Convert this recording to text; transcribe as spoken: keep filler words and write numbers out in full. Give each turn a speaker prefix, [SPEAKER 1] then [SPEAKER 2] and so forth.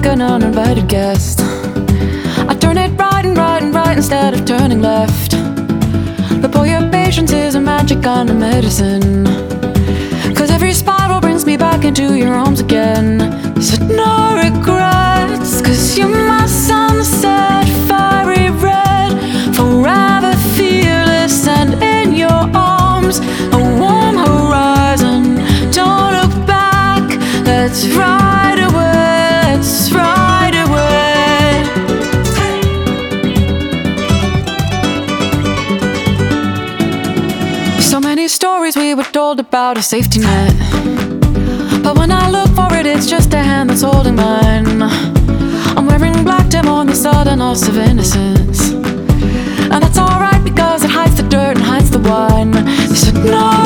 [SPEAKER 1] an uninvited guest. I turn it right and right and right instead of turning left. But boy, your patience is a magic kind of medicine, 'cause every spiral brings me back into your arms again. You said no regrets, 'cause you're my sunset, fiery red, forever fearless, and in your arms a warm horizon. Don't look back, let's ride away, let's ride away. So many stories we were told about a safety net, but when I look for it, it's just a hand that's holding mine. I'm wearing black to mourn the sudden loss of innocence, and that's alright because it hides the dirt and hides the wine. You said no